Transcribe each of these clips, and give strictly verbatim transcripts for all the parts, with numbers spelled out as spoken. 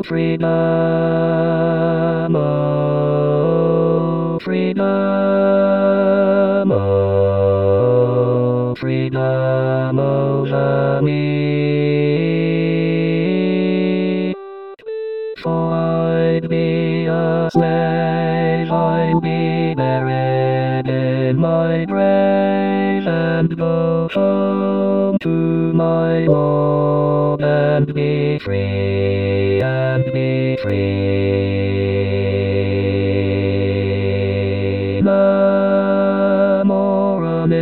freedom, oh, freedom, oh, freedom over me. For I'd be a slave, I'd be buried in my grave, and go home to my Lord, and be free, and be free. La more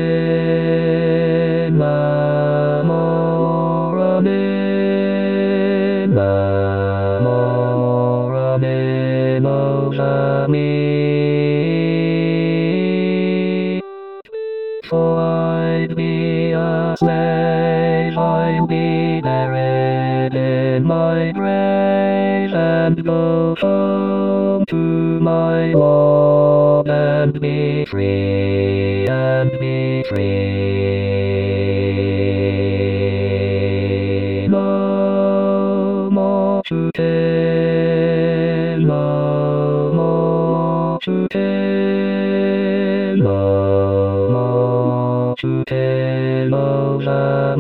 amen, la more amen, la more amen over me. For I'd be a slave, I'd be buried in my grave, and go home to my Lord, and be free, and be free. No more to kill, no more to kill, no more to kill over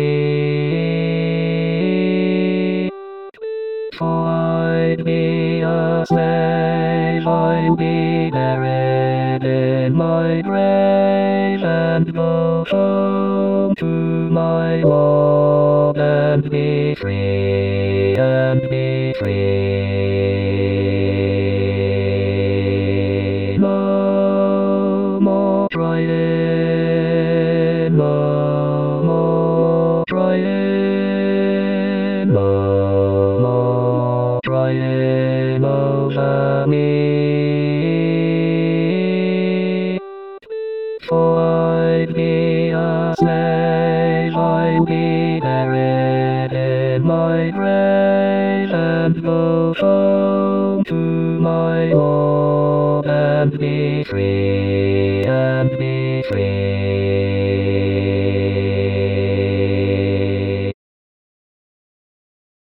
me. For I'd be a slave, I'd be buried in my grave, and go home to my Lord, and be free, and be free. No more trying, no more trying, no more trying over me. For I'd be a slave, I'd be buried in my grave, and go home to my Lord, and be free, and be free.